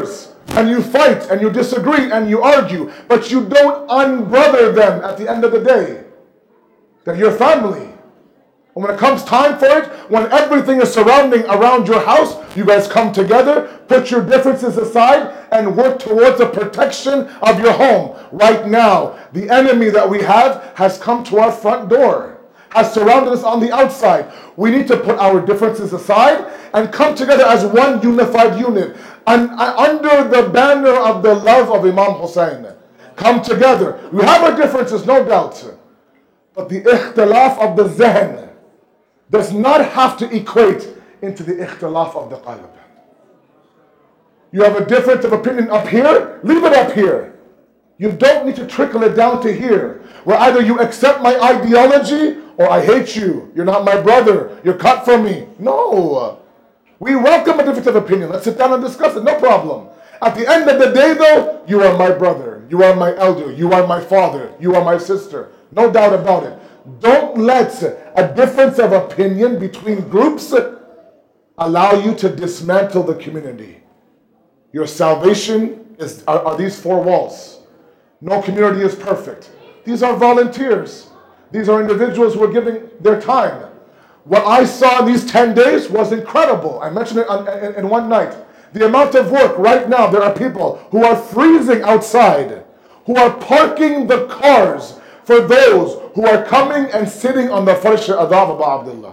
And you fight and you disagree and you argue, but you don't unbrother them at the end of the day. They're your family. And when it comes time for it, when everything is surrounding around your house, you guys come together, put your differences aside, and work towards the protection of your home. Right now, the enemy that we have has come to our front door, has surrounded us on the outside. We need to put our differences aside and come together as one unified unit. And under the banner of the love of Imam Hussein, come together. We have our differences, no doubt. But the ikhtilaf of the zihn does not have to equate into the ikhtilaf of the qalb. You have a difference of opinion up here, leave it up here. You don't need to trickle it down to here, where either you accept my ideology or I hate you. You're not my brother. You're cut from me. No. We welcome a difference of opinion. Let's sit down and discuss it. No problem. At the end of the day, though, you are my brother. You are my elder. You are my father. You are my sister. No doubt about it. Don't let a difference of opinion between groups allow you to dismantle the community. Your salvation is are, are these four walls. No community is perfect. These are volunteers. These are individuals who are giving their time. What I saw in these ten days was incredible. I mentioned it on, in, in one night. The amount of work right now, there are people who are freezing outside, who are parking the cars for those who are coming and sitting on the Farsh Adab Abu Abdullah.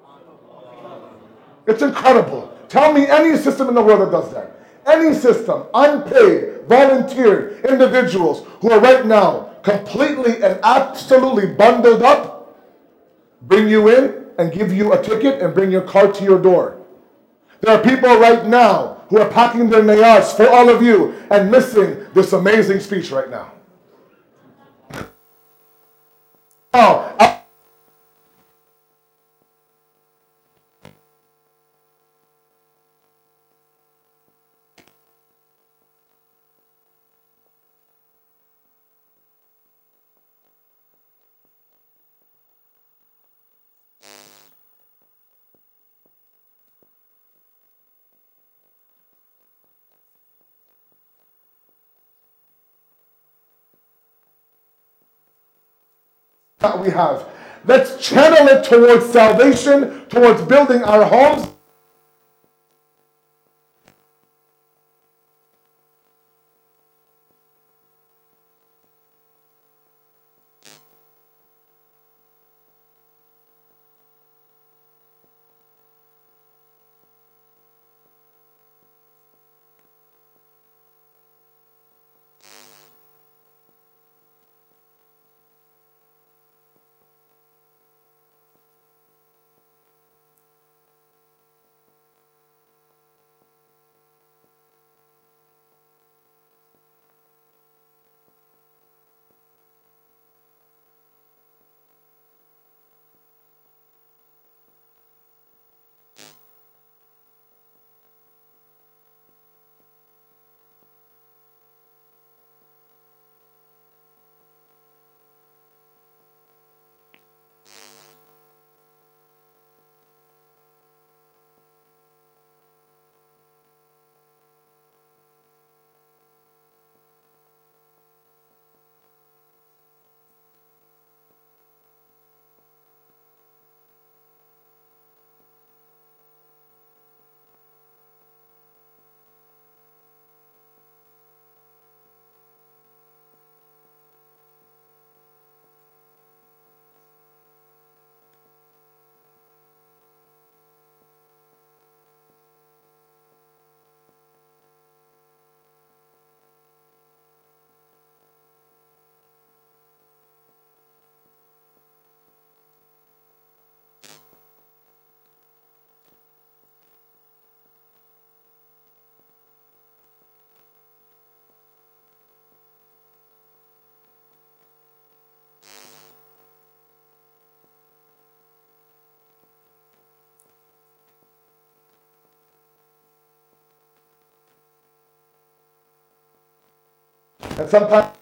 It's incredible. Tell me any system in the world that does that. Any system, unpaid, volunteered individuals who are right now completely and absolutely bundled up, bring you in and give you a ticket and bring your car to your door. There are people right now who are packing their nayas for all of you and missing this amazing speech right now. Now, that we have. Let's channel it towards salvation, towards building our homes. And sometimes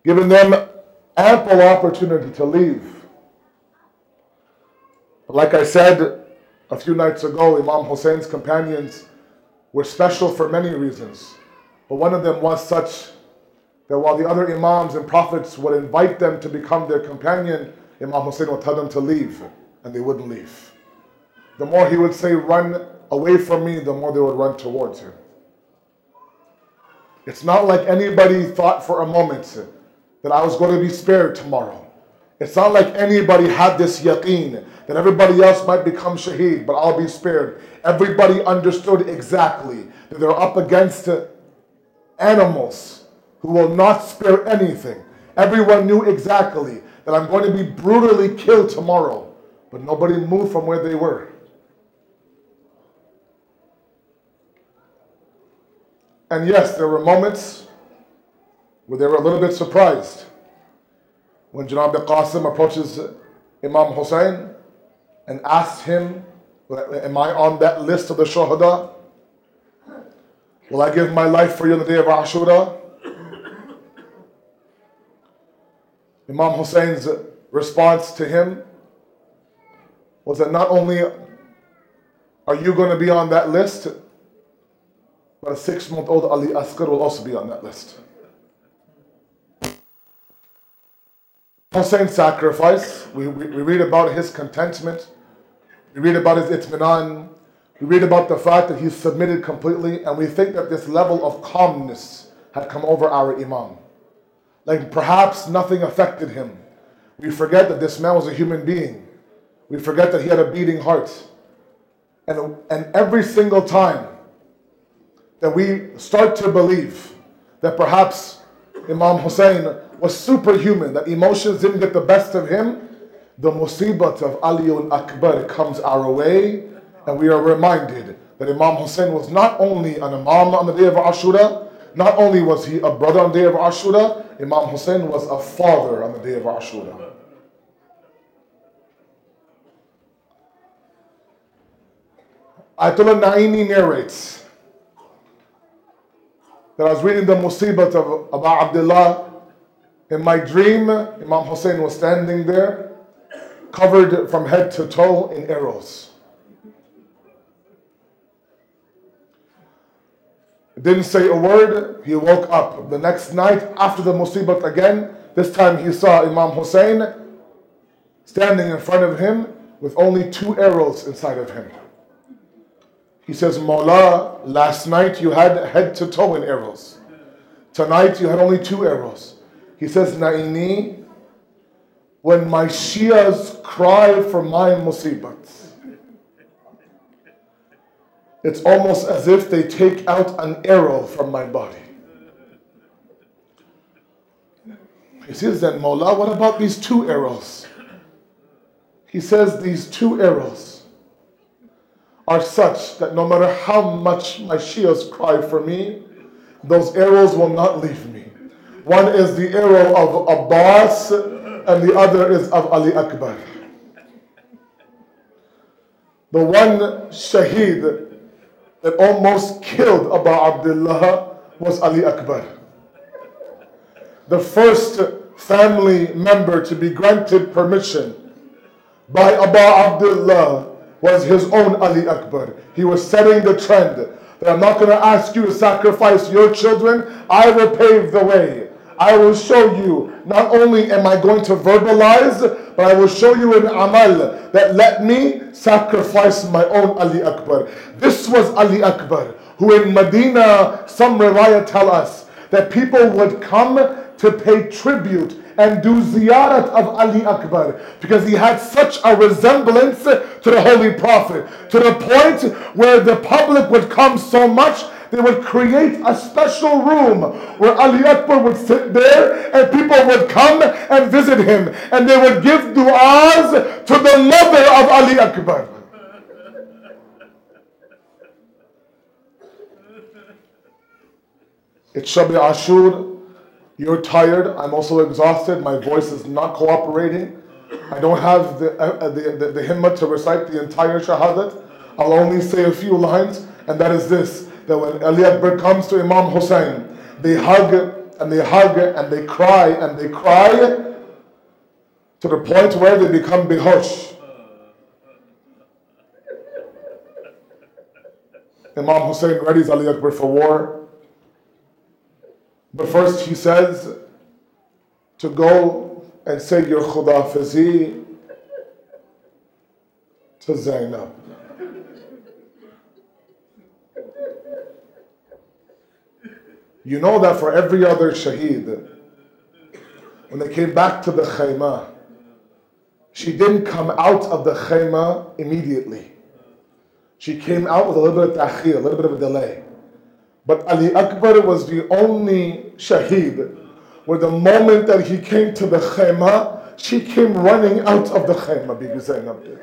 giving them ample opportunity to leave. But like I said a few nights ago, Imam Hussein's companions were special for many reasons. But one of them was such that while the other Imams and Prophets would invite them to become their companion, Imam Hussein would tell them to leave, and they wouldn't leave. The more he would say, run away from me, the more they would run towards him. It's not like anybody thought for a moment that I was going to be spared tomorrow. It's not like anybody had this yaqeen that everybody else might become shaheed, but I'll be spared. Everybody understood exactly that they're up against animals who will not spare anything. Everyone knew exactly that I'm going to be brutally killed tomorrow, but nobody moved from where they were. And yes, there were moments where they were a little bit surprised. When Janab Qasim approaches Imam Hussein and asks him, am I on that list of the Shuhada? Will I give my life for you on the day of Ashura? Imam Hussein's response to him was that not only are you going to be on that list, but a six-month-old Ali Asghar will also be on that list. Hussein's sacrifice, we, we, we read about his contentment, we read about his itminan, we read about the fact that he submitted completely, and we think that this level of calmness had come over our Imam. Like perhaps nothing affected him. We forget that this man was a human being. We forget that he had a beating heart. And, and every single time that we start to believe that perhaps Imam Hussein was superhuman, that emotions didn't get the best of him, the musibat of Aliyun Akbar comes our way, and we are reminded that Imam Hussein was not only an Imam on the day of Ashura, not only was he a brother on the day of Ashura, Imam Hussein was a father on the day of Ashura. Ayatollah Naini narrates that I was reading the musibat of Abu Abdullah. In my dream, Imam Hussein was standing there, covered from head to toe in arrows. Didn't say a word. He woke up. The next night, after the musibat again, this time he saw Imam Hussein standing in front of him with only two arrows inside of him. He says, Mawla, last night you had head to toe in arrows. Tonight you had only two arrows. He says, Naini, when my Shias cry for my musibats, it's almost as if they take out an arrow from my body. He says, then Mawla, what about these two arrows? He says, these two arrows are such that no matter how much my Shias cry for me, those arrows will not leave me. One is the arrow of Abbas, and the other is of Ali Akbar. The one shaheed that almost killed Abu Abdullah was Ali Akbar. The first family member to be granted permission by Abu Abdullah was his own Ali Akbar. He was setting the trend that I'm not going to ask you to sacrifice your children. I will pave the way. I will show you, not only am I going to verbalize, but I will show you in amal that let me sacrifice my own Ali Akbar. This was Ali Akbar, who in Medina, some riwayah tell us that people would come to pay tribute and do ziyarat of Ali Akbar because he had such a resemblance to the Holy Prophet, to the point where the public would come so much they would create a special room where Ali Akbar would sit there and people would come and visit him and they would give du'as to the mother of Ali Akbar. It's Shab Ashur. You're tired. I'm also exhausted. My voice is not cooperating. I don't have the, uh, the, the, the himmah to recite the entire shahadat. I'll only say a few lines, and that is this, that when Ali Akbar comes to Imam Hussein, they hug and they hug and they cry and they cry to the point where they become behosh. Imam Hussein readies Ali Akbar for war. But first he says to go and say your Khudafizi to Zainab. You know that for every other shaheed, when they came back to the khayma, she didn't come out of the khayma immediately. She came out with a little bit of ta'khir, a little bit of a delay. But Ali Akbar was the only shaheed where the moment that he came to the khayma, she came running out of the khayma, Bibi Zainab did.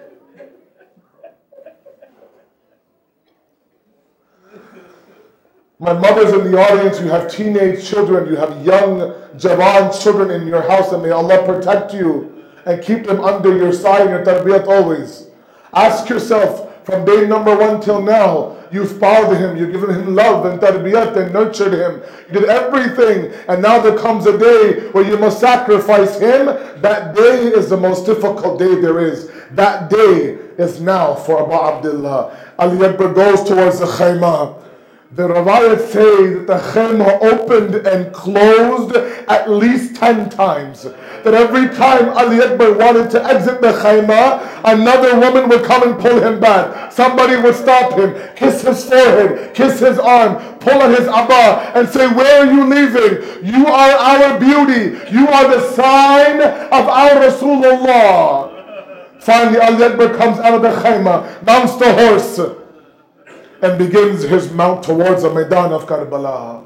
My mothers in the audience, you have teenage children, you have young Jawan children in your house, and may Allah protect you and keep them under your side and your tarbiyat always. Ask yourself, from day number one till now, you've followed him, you've given him love and tarbiyat and nurtured him. You did everything, and now there comes a day where you must sacrifice him. That day is the most difficult day there is. That day is now for Abu Abdullah. Ali Akbar goes towards the khayma. The Rawayat say that the khayma opened and closed at least ten times. That every time Ali Akbar wanted to exit the khayma, another woman would come and pull him back. Somebody would stop him, kiss his forehead, kiss his arm, pull on his abba and say, where are you leaving? You are our beauty. You are the sign of our Rasulullah. Finally, Ali Akbar comes out of the khayma, mounts the horse, and begins his mount towards the Maidan of Karbala.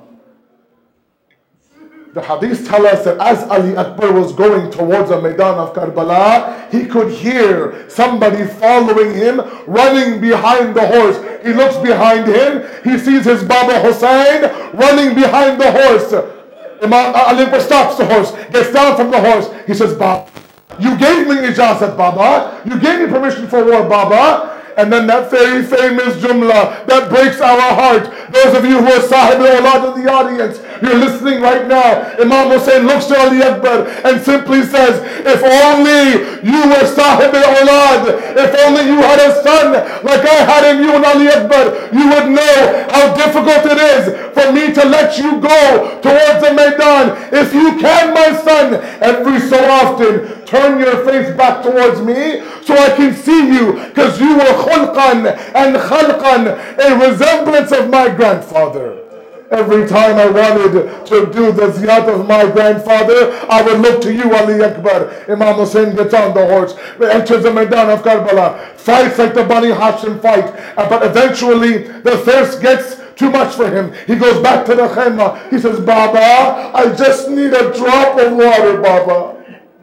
The hadith tell us that as Ali Akbar was going towards the Maidan of Karbala, he could hear somebody following him, running behind the horse. He looks behind him, he sees his Baba Hussein running behind the horse. Imam Ali Akbar stops the horse, gets down from the horse. He says, Baba, you gave me ijazat, Baba. You gave me permission for war, Baba. And then that very famous jumla that breaks our heart. Those of you who are Sahib al-Awlad in the audience, you're listening right now. Imam Hussein looks to Ali Akbar and simply says, if only you were Sahib al-Awlad, if only you had a son like I had in you and Ali Akbar, you would know how difficult it is for me to let you go towards the Maidan. If you can, my son, every so often, turn your face back towards me so I can see you, because you were khulqan and khalqan, a resemblance of my grandfather. Every time I wanted to do the ziyat of my grandfather, I would look to you, Ali Akbar. Imam Hussein gets on the horse, enters the Maidan of Karbala, fights like the Bani Hashim fight, but eventually the thirst gets too much for him. He goes back to the khayma. He says, Baba, I just need a drop of water, Baba.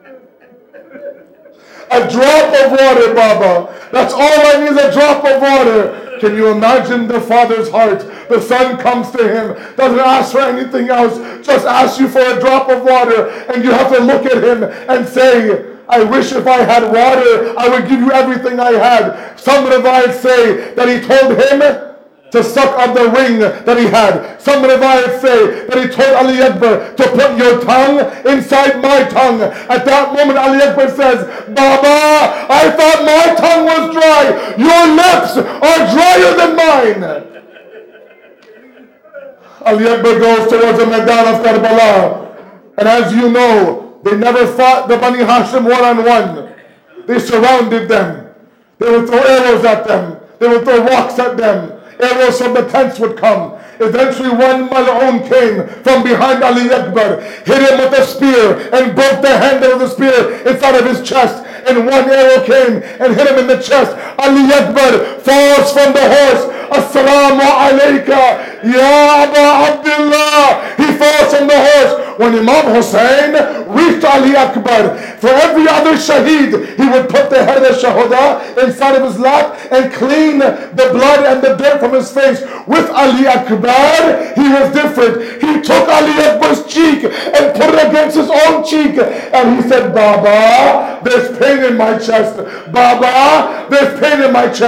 A drop of water, Baba. That's all I need, a drop of water. Can you imagine the father's heart? The son comes to him, doesn't ask for anything else, just asks you for a drop of water, and you have to look at him and say, I wish if I had water, I would give you everything I had. Some Riwayat say that he told him to suck on the ring that he had. Some Riwayat say that he told Ali Akbar to put your tongue inside my tongue. At that moment, Ali Akbar says, Baba, I thought my tongue was dry. Your lips are drier than mine. Ali Akbar goes towards the Maidan of Karbala. And as you know, they never fought the Bani Hashim one-on-one. They surrounded them. They would throw arrows at them. They would throw rocks at them. Arrows from the tents would come. Eventually one Mal'un came from behind Ali Akbar, hit him with a spear and broke the handle of the spear inside of his chest. And one arrow came and hit him in the chest. Ali Akbar falls from the horse. Assalamu alayka, Ya Abu Abdullah. He falls from the horse. When Imam Hussein reached Ali Akbar, for every other shaheed, he would put the head of Shahuda inside of his lap and clean the blood and the dirt from his face. With Ali Akbar, he was different. He took Ali Akbar's cheek and put it against his own cheek. And he said, Baba, there's pain in my chest. Baba, there's pain in my chest.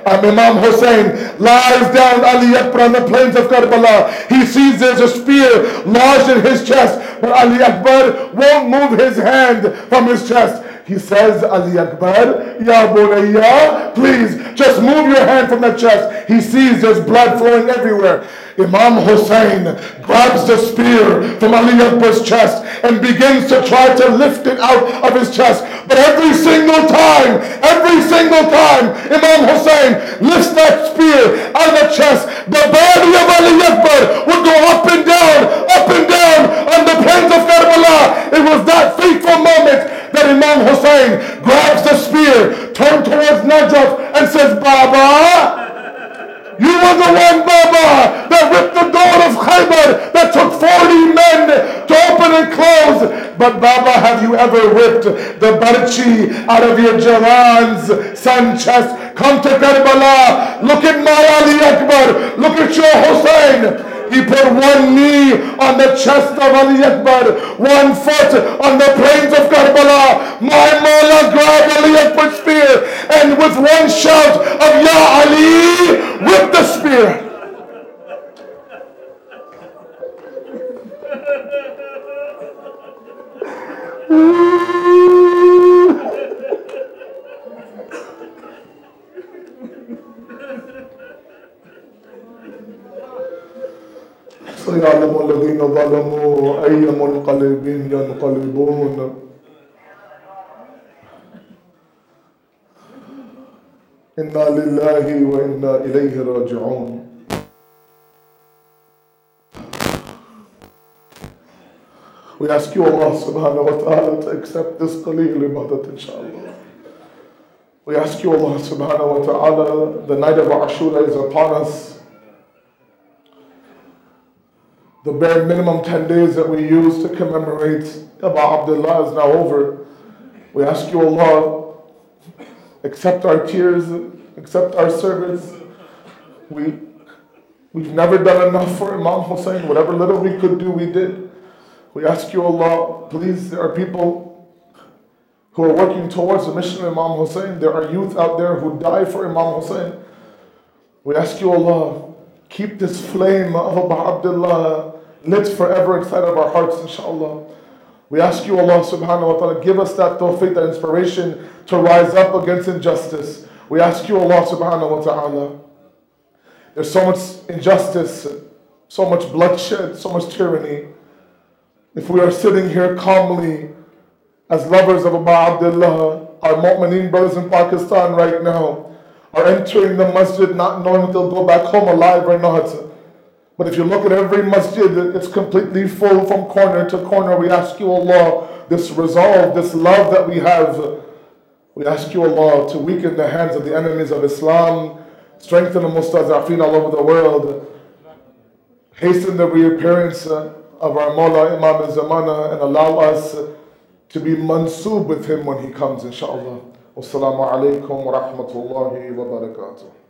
Um, Imam Hussein lies down Ali Akbar on the plains of Karbala. He sees there's a spear lodged in his chest, but Ali Akbar won't move his hand from his chest. He says, Ali Akbar, Ya Bunayya, please just move your hand from the chest. He sees there's blood flowing everywhere. Imam Hussein grabs the spear from Ali Akbar's chest and begins to try to lift it out of his chest. But every single time, every single time Imam Hussein lifts that spear out of the chest, the body of Ali Akbar would go up and down, up and down on the plains of Karbala. It was that fateful moment that Imam Hussein grabs the spear, turns towards Najaf and says, Baba, you were the one, Baba, that ripped the door of Khaybar, that took forty men to open and close. But Baba, have you ever ripped the barchi out of your Jawan's son chest? Come to Karbala, look at my Ali Akbar, look at your Hussein. He put one knee on the chest of Ali Akbar, one foot on the plains of Karbala. My Mawla grabbed Ali Akbar's spear and with one shout of Ya Ali, ripped the spear. سيعلم الذين ظلموا أي منقلب ينقلبون. إنا لله وإنا إليه راجعون. We ask you, Allah subhanahu wa ta'ala, to accept this qaleel ibadat, inshallah. We ask you, Allah subhanahu wa ta'ala, the night of Ashura is upon us. The bare minimum ten days that we use to commemorate Abu Abdullah is now over. We ask you, Allah, accept our tears, accept our service. We, we've never done enough for Imam Hussein. Whatever little we could do, we did. We ask you, Allah, please, there are people who are working towards the mission of Imam Hussein. There are youth out there who die for Imam Hussein. We ask you, Allah, keep this flame of Abu Abdullah lit forever inside of our hearts, inshallah. We ask you, Allah subhanahu wa ta'ala, give us that tawfiq, that inspiration to rise up against injustice. We ask you, Allah subhanahu wa ta'ala, there's so much injustice, so much bloodshed, so much tyranny. If we are sitting here calmly as lovers of Abu Abdullah, our mu'mineen brothers in Pakistan right now are entering the masjid not knowing if they'll go back home alive or not. But if you look at every masjid, it's completely full from corner to corner. We ask you, Allah, this resolve, this love that we have, we ask you, Allah, to weaken the hands of the enemies of Islam, strengthen the mustazafin all over the world, hasten the reappearance of our Mawla Imam al-Zamana, and allow us to be mansoob with him when he comes, inshallah. Wassalamu alaikum wa rahmatullahi wa barakatuh.